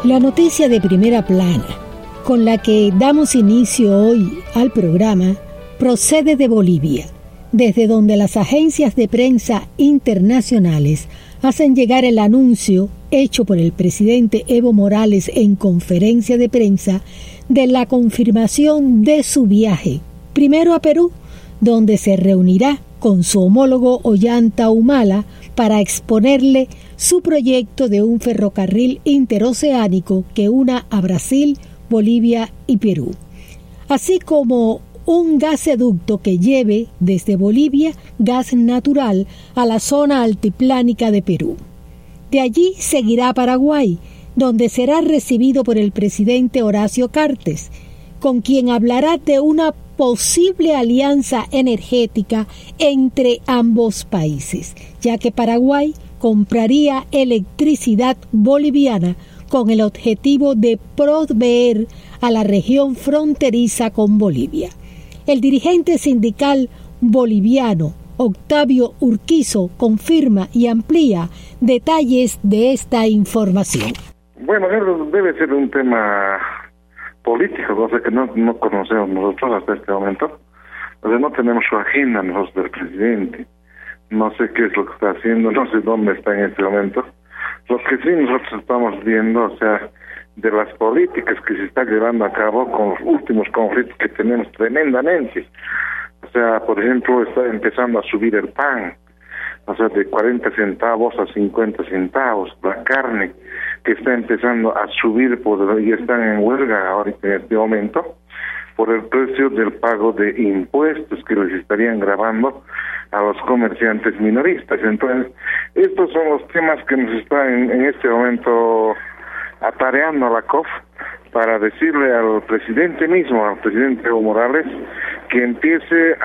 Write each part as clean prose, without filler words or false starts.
La noticia de primera plana, con la que damos inicio hoy al programa, procede de Bolivia, desde donde las agencias de prensa internacionales hacen llegar el anuncio hecho por el presidente Evo Morales en conferencia de prensa de la confirmación de su viaje, primero a Perú, donde se reunirá con su homólogo Ollanta Humala para exponerle su proyecto de un ferrocarril interoceánico que una a Brasil, Bolivia y Perú, así como un gasoducto que lleve desde Bolivia gas natural a la zona altiplánica de Perú. De allí seguirá a Paraguay, donde será recibido por el presidente Horacio Cartes, con quien hablará de una posible alianza energética entre ambos países, ya que Paraguay compraría electricidad boliviana con el objetivo de proveer a la región fronteriza con Bolivia. El dirigente sindical boliviano Octavio Urquizo confirma y amplía detalles de esta información. Bueno, debe ser un tema político, cosa que no conocemos nosotros hasta este momento. O sea, no tenemos su agenda nosotros del presidente. No sé qué es lo que está haciendo, no sé dónde está en este momento. Lo que sí nosotros estamos viendo, o sea, de las políticas que se están llevando a cabo con los últimos conflictos que tenemos tremendamente. O sea, por ejemplo, está empezando a subir el pan, o sea, de 40 centavos a 50 centavos. La carne que está empezando a subir, y están en huelga ahorita en este momento, por el precio del pago de impuestos que les estarían grabando a los comerciantes minoristas. Entonces, estos son los temas que nos están en este momento atareando a la COF para decirle al presidente mismo, al presidente Evo Morales, que empiece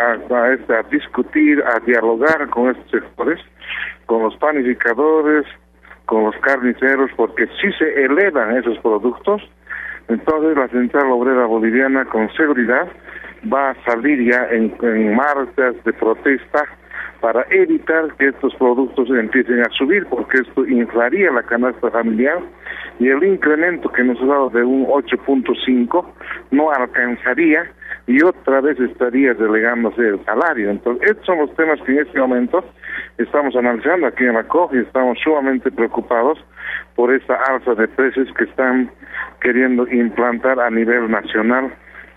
a discutir, a dialogar con estos sectores, con los panificadores, con los carniceros, porque si se elevan esos productos, entonces la Central Obrera Boliviana con seguridad va a salir ya en marchas de protesta para evitar que estos productos empiecen a subir, porque esto inflaría la canasta familiar y el incremento que nos ha dado de un 8.5 no alcanzaría y otra vez estaría delegándose el salario. Entonces, estos son los temas que en este momento estamos analizando aquí en la COF y estamos sumamente preocupados por esta alza de precios que están queriendo implantar a nivel nacional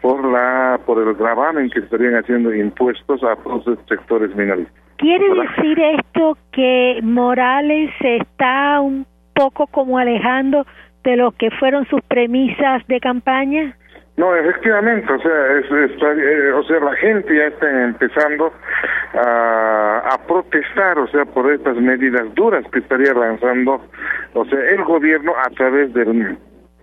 por el gravamen que estarían haciendo impuestos a todos los sectores minoristas. ¿Quiere decir esto que Morales se está un poco como alejando de lo que fueron sus premisas de campaña? No, efectivamente, o sea, la gente ya está empezando a protestar, o sea, por estas medidas duras que estaría lanzando, o sea, el gobierno a través de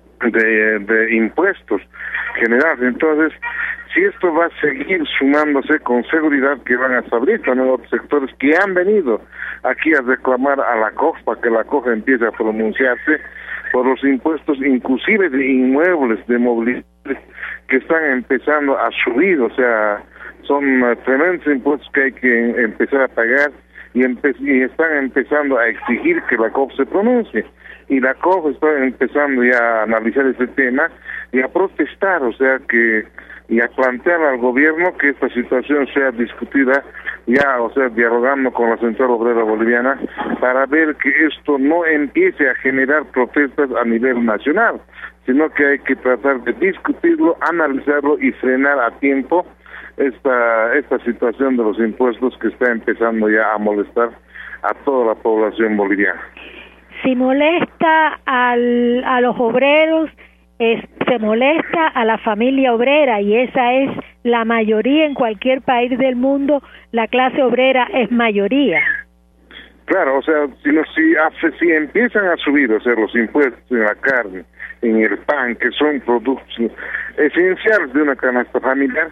impuestos generales. Entonces, si esto va a seguir sumándose, con seguridad que van a salir también otros sectores que han venido aquí a reclamar a la COF para que la COF empiece a pronunciarse por los impuestos, inclusive de inmuebles, de movilidad, que están empezando a subir. O sea, son tremendos impuestos que hay que empezar a pagar y están empezando a exigir que la COF se pronuncie. Y la COF está empezando ya a analizar ese tema y a protestar, o sea, y a plantear al gobierno que esta situación sea discutida ya, o sea, dialogando con la Central Obrera Boliviana para ver que esto no empiece a generar protestas a nivel nacional, sino que hay que tratar de discutirlo, analizarlo y frenar a tiempo esta situación de los impuestos que está empezando ya a molestar a toda la población boliviana. Si molesta a los obreros, se molesta a la familia obrera, y esa es la mayoría en cualquier país del mundo. La clase obrera es mayoría. Claro, o sea, si empiezan a subir, o sea, los impuestos en la carne, en el pan, que son productos esenciales de una canasta familiar,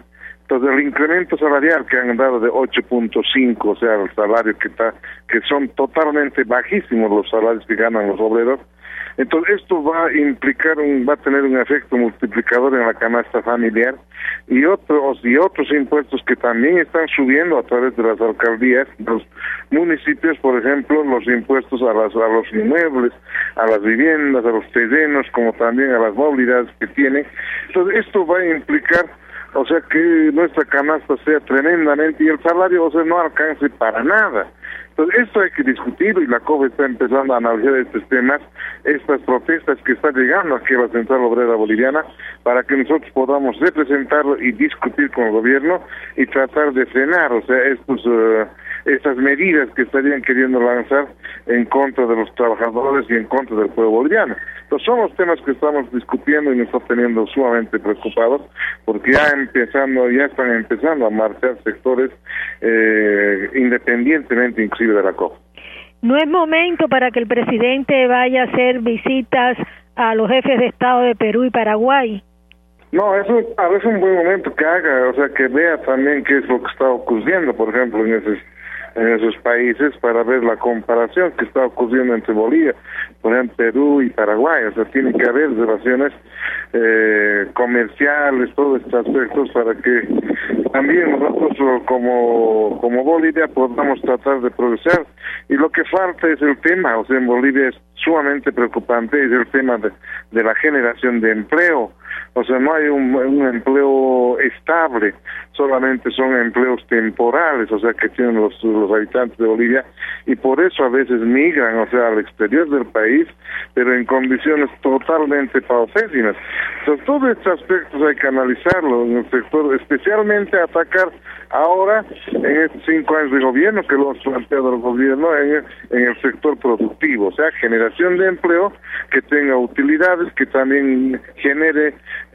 Entonces el incremento salarial que han dado de 8.5, o sea, el salario que son totalmente bajísimos los salarios que ganan los obreros. Entonces esto va a implicar va a tener un efecto multiplicador en la canasta familiar y otros impuestos que también están subiendo a través de las alcaldías, los municipios, por ejemplo, los impuestos a los inmuebles, a las viviendas, a los terrenos, como también a las movilidades que tienen. Entonces esto va a implicar, o sea, que nuestra canasta sea tremendamente, y el salario, o sea, no alcance para nada. Entonces esto hay que discutirlo, y la COP está empezando a analizar estos temas, estas protestas que están llegando aquí a la Central Obrera Boliviana, para que nosotros podamos representarlo y discutir con el gobierno y tratar de frenar, o sea, estas medidas que estarían queriendo lanzar en contra de los trabajadores y en contra del pueblo boliviano. Entonces son los temas que estamos discutiendo y nos están teniendo sumamente preocupados, porque ya están empezando a marchar sectores independientemente inclusive de la COP. ¿No es momento para que el presidente vaya a hacer visitas a los jefes de Estado de Perú y Paraguay? No, eso a veces es un buen momento que haga, o sea, que vea también qué es lo que está ocurriendo, por ejemplo, en esos países, para ver la comparación que está ocurriendo entre Bolivia, por ejemplo, Perú y Paraguay. O sea, tiene que haber relaciones comerciales, todos estos aspectos, para que también nosotros como Bolivia podamos tratar de progresar. Y lo que falta es el tema, o sea, en Bolivia es sumamente preocupante, es el tema de la generación de empleo. O sea, no hay un empleo estable, solamente son empleos temporales, o sea, que tienen los habitantes de Bolivia, y por eso a veces migran, o sea, al exterior del país, pero en condiciones totalmente paupérrimas. Entonces, todos estos aspectos hay que analizarlo en el sector, especialmente atacar ahora, en estos 5 años de gobierno, que lo ha planteado el gobierno, en el sector productivo, o sea, generación de empleo que tenga utilidades, que también genere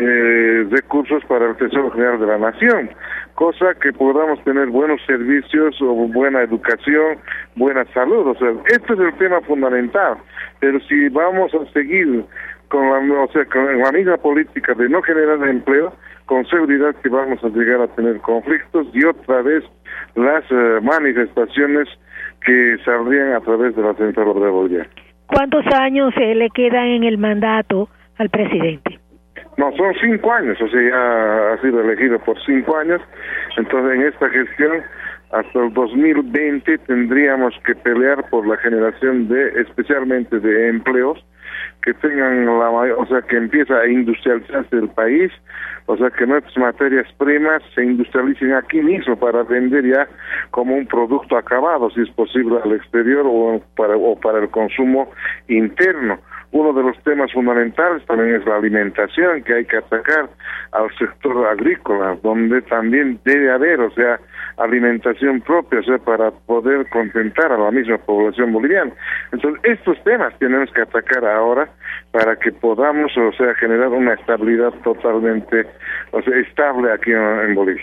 recursos para el Tesoro General de la Nación, cosa que podamos tener buenos servicios o buena educación, buena salud. O sea, este es el tema fundamental, pero si vamos a seguir con la misma política de no generar empleo, con seguridad que vamos a llegar a tener conflictos y otra vez las manifestaciones que saldrían a través de la Central Obrera Boliviana. ¿Cuántos años le quedan en el mandato al presidente? No, son 5 años, o sea, ya ha sido elegido por 5 años. Entonces, en esta gestión, hasta el 2020 tendríamos que pelear por la generación especialmente de empleos que tengan o sea, que empieza a industrializarse el país, o sea, que nuestras materias primas se industrialicen aquí mismo para vender ya como un producto acabado, si es posible, al exterior o para el consumo interno. Uno de los temas fundamentales también es la alimentación, que hay que atacar al sector agrícola, donde también debe haber, o sea, alimentación propia, o sea, para poder contentar a la misma población boliviana. Entonces, estos temas tenemos que atacar ahora para que podamos, o sea, generar una estabilidad totalmente, o sea, estable aquí en Bolivia.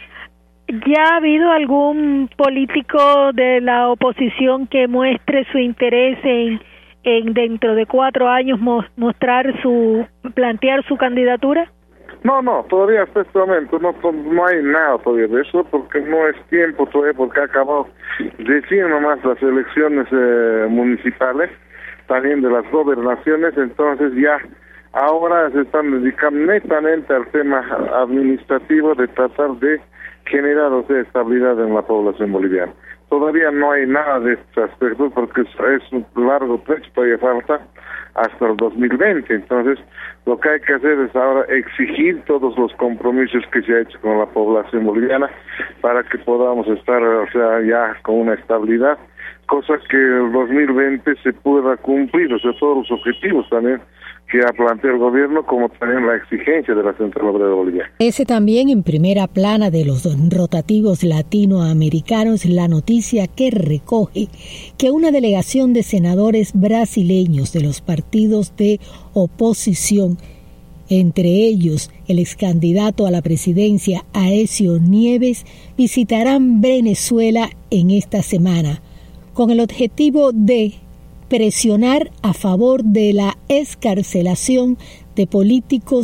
¿Ya ha habido algún político de la oposición que muestre su interés en dentro de 4 años plantear su candidatura? No, todavía hasta este momento no hay nada todavía de eso, porque no es tiempo todavía, porque ha acabado recién nomás las elecciones municipales, también de las gobernaciones. Entonces ya ahora se están dedicando netamente al tema administrativo de tratar de generar, o sea, estabilidad en la población boliviana. Todavía no hay nada de estos aspectos porque es un largo trecho, todavía falta hasta el 2020. Entonces, lo que hay que hacer es ahora exigir todos los compromisos que se ha hecho con la población boliviana para que podamos estar, o sea, ya con una estabilidad, cosa que el 2020 se pueda cumplir, o sea, todos los objetivos también que ha planteado el gobierno, como también la exigencia de la Central Obrera Boliviana. Ese también en primera plana de los rotativos latinoamericanos la noticia que recoge que una delegación de senadores brasileños de los partidos de oposición, entre ellos el excandidato a la presidencia Aécio Nieves, visitarán Venezuela en esta semana con el objetivo de presionar a favor de la excarcelación de políticos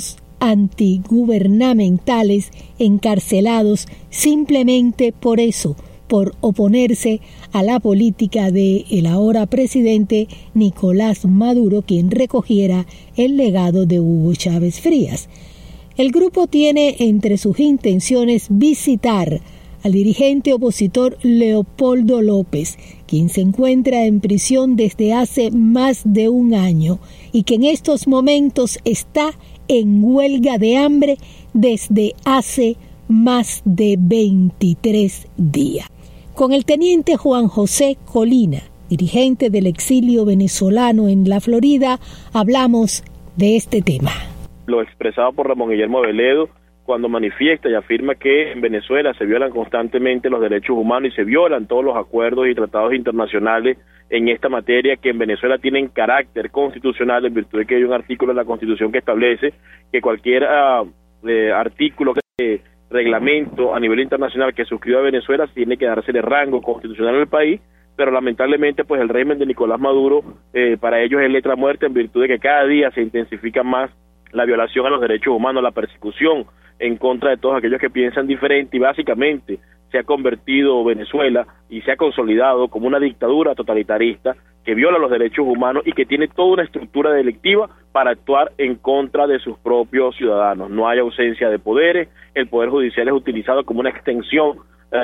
antigubernamentales encarcelados simplemente por eso, por oponerse a la política de el ahora presidente Nicolás Maduro, quien recogiera el legado de Hugo Chávez Frías. El grupo tiene entre sus intenciones visitar al dirigente opositor Leopoldo López, quien se encuentra en prisión desde hace más de un año y que en estos momentos está en huelga de hambre desde hace más de 23 días. Con el teniente Juan José Colina, dirigente del exilio venezolano en la Florida, hablamos de este tema. Lo expresado por Ramón Guillermo Veledo cuando manifiesta y afirma que en Venezuela se violan constantemente los derechos humanos y se violan todos los acuerdos y tratados internacionales en esta materia, que en Venezuela tienen carácter constitucional en virtud de que hay un artículo en la Constitución que establece que cualquier artículo que reglamento a nivel internacional que suscriba Venezuela tiene que dársele rango constitucional al país, pero lamentablemente pues el régimen de Nicolás Maduro para ellos es letra muerta en virtud de que cada día se intensifica más la violación a los derechos humanos, la persecución en contra de todos aquellos que piensan diferente, y básicamente se ha convertido Venezuela y se ha consolidado como una dictadura totalitarista que viola los derechos humanos y que tiene toda una estructura delictiva para actuar en contra de sus propios ciudadanos. No hay ausencia de poderes, el Poder Judicial es utilizado como una extensión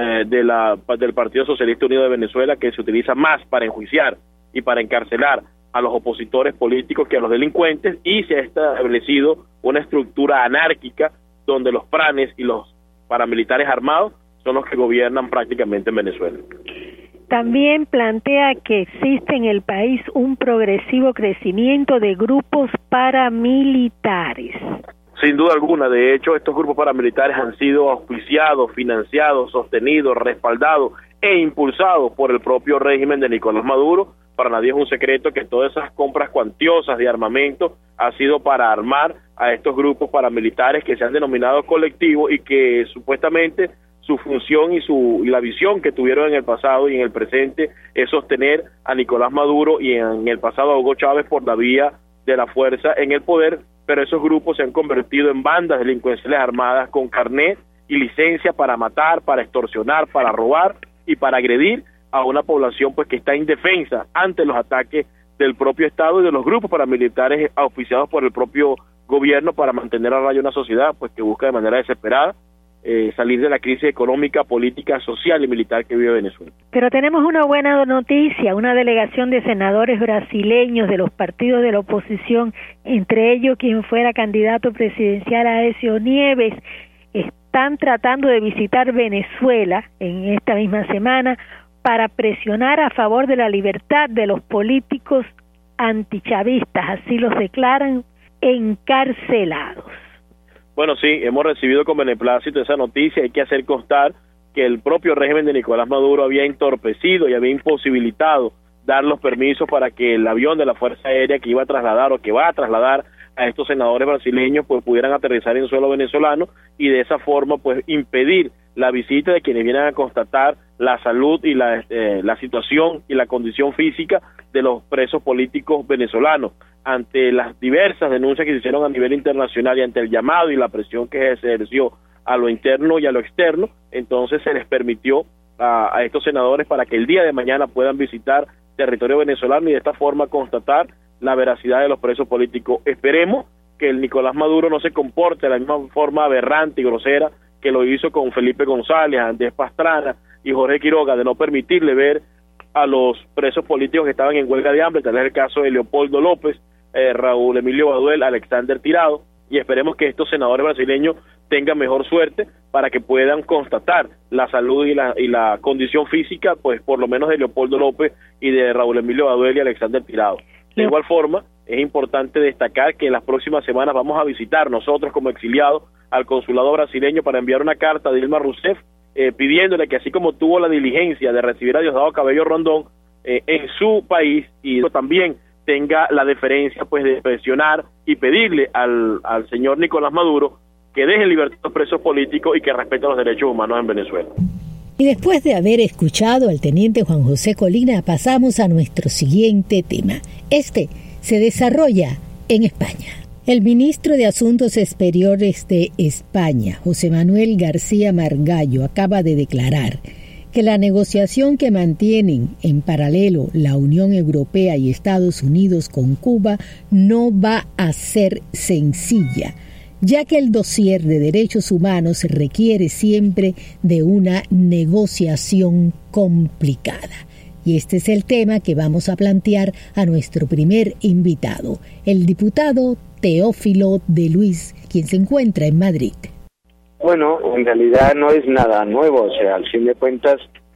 del Partido Socialista Unido de Venezuela, que se utiliza más para enjuiciar y para encarcelar a los opositores políticos que a los delincuentes, y se ha establecido una estructura anárquica donde los pranes y los paramilitares armados son los que gobiernan prácticamente en Venezuela. También plantea que existe en el país un progresivo crecimiento de grupos paramilitares. Sin duda alguna, de hecho, estos grupos paramilitares han sido auspiciados, financiados, sostenidos, respaldados e impulsados por el propio régimen de Nicolás Maduro. Para nadie es un secreto que todas esas compras cuantiosas de armamento ha sido para armar a estos grupos paramilitares que se han denominado colectivos y que supuestamente su función y la visión que tuvieron en el pasado y en el presente es sostener a Nicolás Maduro y en el pasado a Hugo Chávez por la vía de la fuerza en el poder, pero esos grupos se han convertido en bandas delincuenciales armadas con carnet y licencia para matar, para extorsionar, para robar y para agredir a una población pues que está indefensa ante los ataques del propio Estado y de los grupos paramilitares auspiciados por el propio gobierno para mantener a raya una sociedad pues que busca de manera desesperada salir de la crisis económica, política, social y militar que vive Venezuela. Pero tenemos una buena noticia, una delegación de senadores brasileños de los partidos de la oposición, entre ellos quien fuera candidato presidencial Aécio Nieves, están tratando de visitar Venezuela en esta misma semana para presionar a favor de la libertad de los políticos antichavistas, así los declaran, encarcelados. Bueno, sí, hemos recibido con beneplácito esa noticia. Hay que hacer constar que el propio régimen de Nicolás Maduro había entorpecido y había imposibilitado dar los permisos para que el avión de la Fuerza Aérea que iba a trasladar o que va a trasladar a estos senadores brasileños pues pudieran aterrizar en suelo venezolano y de esa forma pues impedir la visita de quienes vienen a constatar la salud y la situación y la condición física de los presos políticos venezolanos. Ante las diversas denuncias que se hicieron a nivel internacional y ante el llamado y la presión que se ejerció a lo interno y a lo externo, entonces se les permitió a estos senadores para que el día de mañana puedan visitar territorio venezolano y de esta forma constatar la veracidad de los presos políticos. Esperemos que el Nicolás Maduro no se comporte de la misma forma aberrante y grosera que lo hizo con Felipe González, Andrés Pastrana y Jorge Quiroga, de no permitirle ver a los presos políticos que estaban en huelga de hambre, tal es el caso de Leopoldo López, Raúl Emilio Baduel, Alexander Tirado, y esperemos que estos senadores brasileños tengan mejor suerte para que puedan constatar la salud y la condición física, pues por lo menos de Leopoldo López y de Raúl Emilio Baduel y Alexander Tirado. De igual forma, es importante destacar que en las próximas semanas vamos a visitar nosotros como exiliados al consulado brasileño para enviar una carta a Dilma Rousseff pidiéndole que así como tuvo la diligencia de recibir a Diosdado Cabello Rondón en su país, y también tenga la deferencia pues de presionar y pedirle al señor Nicolás Maduro que deje en libertad a los presos políticos y que respete los derechos humanos en Venezuela. Y después de haber escuchado al teniente Juan José Colina, pasamos a nuestro siguiente tema. Este se desarrolla en España. El ministro de Asuntos Exteriores de España, José Manuel García Margallo, acaba de declarar que la negociación que mantienen en paralelo la Unión Europea y Estados Unidos con Cuba no va a ser sencilla, ya que el dossier de derechos humanos requiere siempre de una negociación complicada. Y este es el tema que vamos a plantear a nuestro primer invitado, el diputado Teófilo de Luis, quien se encuentra en Madrid. Bueno, en realidad no es nada nuevo, o sea, al fin de cuentas,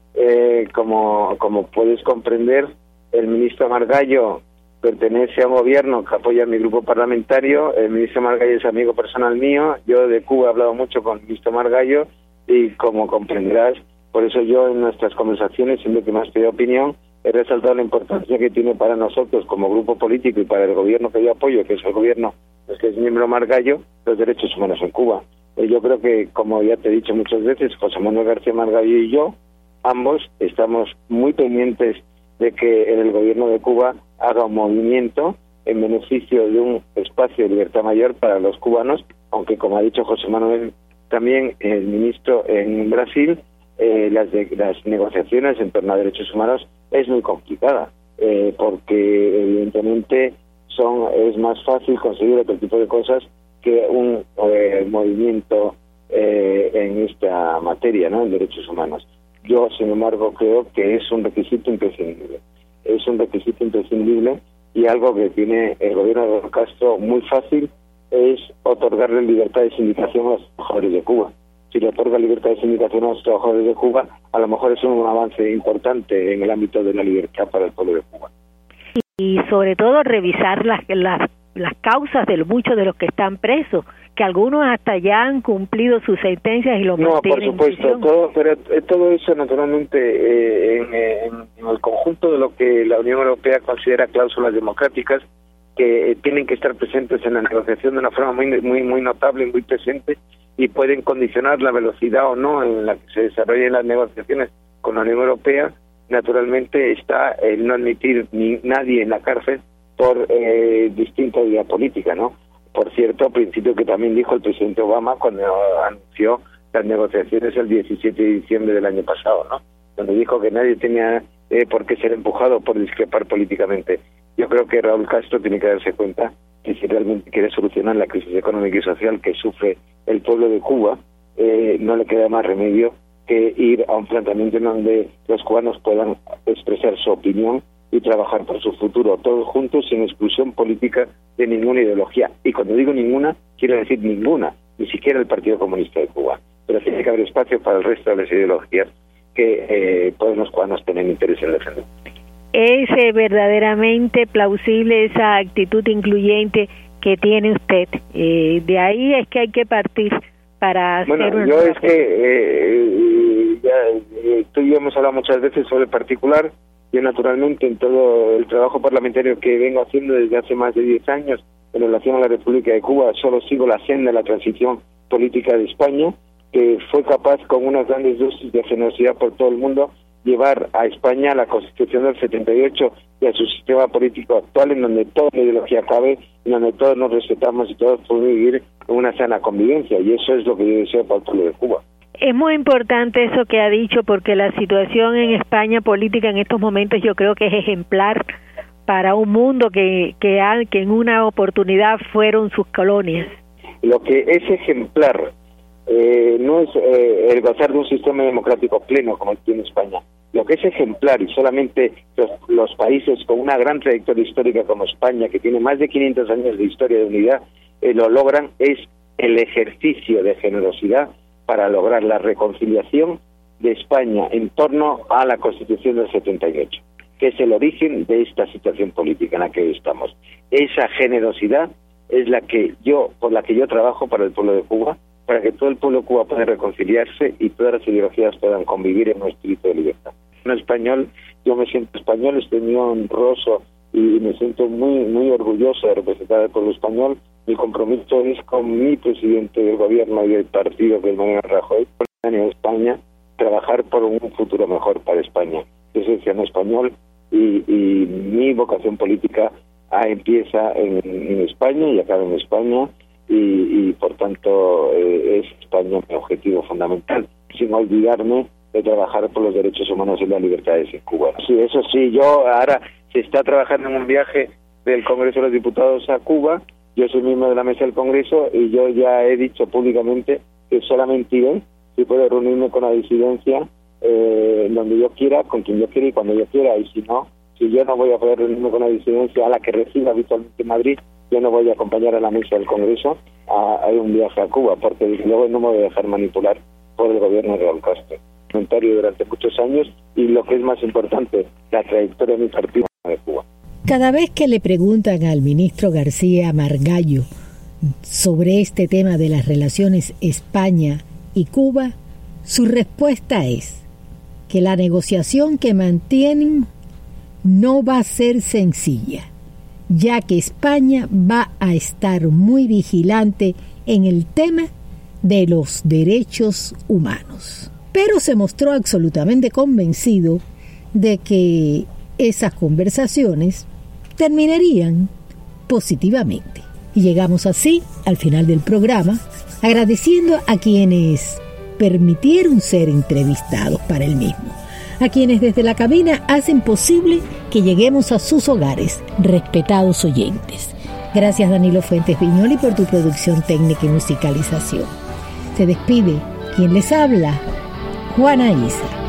como puedes comprender, el ministro Margallo pertenece a un gobierno que apoya a mi grupo parlamentario, el ministro Margallo es amigo personal mío, yo de Cuba he hablado mucho con el ministro Margallo y como comprenderás, por eso yo en nuestras conversaciones, siempre que me has pedido opinión, he resaltado la importancia que tiene para nosotros como grupo político y para el gobierno que yo apoyo, que es el gobierno del que es miembro Margallo, los derechos humanos en Cuba. Yo creo que, como ya te he dicho muchas veces, José Manuel García Margallo y yo, ambos estamos muy pendientes de que el gobierno de Cuba haga un movimiento en beneficio de un espacio de libertad mayor para los cubanos, aunque, como ha dicho José Manuel, también el ministro en Brasil, las negociaciones en torno a derechos humanos es muy complicada, porque evidentemente es más fácil conseguir otro tipo de cosas que un movimiento en esta materia, ¿no?, en derechos humanos. Yo, sin embargo, creo que es un requisito imprescindible. Es un requisito imprescindible y algo que tiene el gobierno de Raúl Castro muy fácil es otorgarle libertad de sindicación a los trabajadores de Cuba. Si le otorga libertad de sindicación a los trabajadores de Cuba, a lo mejor es un avance importante en el ámbito de la libertad para el pueblo de Cuba. Y sobre todo revisar las causas de muchos de los que están presos, que algunos hasta ya han cumplido sus sentencias y lo mantienen. No, por supuesto, pero todo eso naturalmente en el conjunto de lo que la Unión Europea considera cláusulas democráticas que tienen que estar presentes en la negociación de una forma muy notable y muy presente, y pueden condicionar la velocidad o no en la que se desarrollen las negociaciones con la Unión Europea. Naturalmente está el no admitir nadie en la cárcel por distinta idea política, ¿no? Por cierto, principio que también dijo el presidente Obama cuando anunció las negociaciones el 17 de diciembre del año pasado, ¿no?, donde dijo que nadie tenía por qué ser empujado por discrepar políticamente. Yo creo que Raúl Castro tiene que darse cuenta que si realmente quiere solucionar la crisis económica y social que sufre el pueblo de Cuba, no le queda más remedio que ir a un planteamiento en donde los cubanos puedan expresar su opinión y trabajar por su futuro, todos juntos, sin exclusión política de ninguna ideología. Y cuando digo ninguna, quiero decir ninguna, ni siquiera el Partido Comunista de Cuba. Pero tiene que haber espacio para el resto de las ideologías que pueden los cubanos tener interés en defender. ¿Es verdaderamente plausible esa actitud incluyente que tiene usted? De ahí es que hay que partir para hacer una... Yo es que tú y yo hemos hablado muchas veces sobre el particular. Yo naturalmente en todo el trabajo parlamentario que vengo haciendo desde hace más de 10 años en relación a la República de Cuba, solo sigo la senda de la transición política de España, que fue capaz con unas grandes dosis de generosidad por todo el mundo llevar a España a la Constitución del 78 y a su sistema político actual, en donde toda la ideología cabe, en donde todos nos respetamos y todos podemos vivir en una sana convivencia, y eso es lo que yo deseo para el pueblo de Cuba. Es muy importante eso que ha dicho, porque la situación en España política en estos momentos yo creo que es ejemplar para un mundo que en una oportunidad fueron sus colonias. Lo que es ejemplar no es el gozar de un sistema democrático pleno como el que tiene España. Lo que es ejemplar, y solamente los países con una gran trayectoria histórica como España, que tiene más de 500 años de historia de unidad, lo logran, es el ejercicio de generosidad para lograr la reconciliación de España en torno a la Constitución del 78, que es el origen de esta situación política en la que estamos. Esa generosidad es por la que yo trabajo para el pueblo de Cuba, para que todo el pueblo de Cuba pueda reconciliarse y todas las ideologías puedan convivir en un espíritu de libertad. Un español, yo me siento español, estoy muy honroso y me siento muy orgulloso de representar al pueblo español. Mi compromiso es con mi presidente del gobierno y del partido, que es Mariano Rajoy, en España, trabajar por un futuro mejor para España. Yo soy ciudadano español y mi vocación política empieza en España y acaba en España, y por tanto es España mi objetivo fundamental, sin olvidarme de trabajar por los derechos humanos y las libertades en Cuba. Sí, eso sí, yo ahora se está trabajando en un viaje del Congreso de los Diputados a Cuba. Yo soy miembro de la mesa del Congreso y yo ya he dicho públicamente que solamente iré si puedo reunirme con la disidencia donde yo quiera, con quien yo quiera y cuando yo quiera, y si no, si yo no voy a poder reunirme con la disidencia a la que recibo habitualmente en Madrid, yo no voy a acompañar a la mesa del Congreso a un viaje a Cuba, porque luego no me voy a dejar manipular por el gobierno de Raúl Castro. Comentario durante muchos años, y lo que es más importante, la trayectoria de mi partido de Cuba. Cada vez que le preguntan al ministro García Margallo sobre este tema de las relaciones España y Cuba, su respuesta es que la negociación que mantienen no va a ser sencilla, ya que España va a estar muy vigilante en el tema de los derechos humanos. Pero se mostró absolutamente convencido de que esas conversaciones terminarían positivamente. Y llegamos así al final del programa, agradeciendo a quienes permitieron ser entrevistados para el mismo, a quienes desde la cabina hacen posible que lleguemos a sus hogares, respetados oyentes. Gracias Danilo Fuentes Viñoli por tu producción técnica y musicalización. Se despide quien les habla, Juana Isa.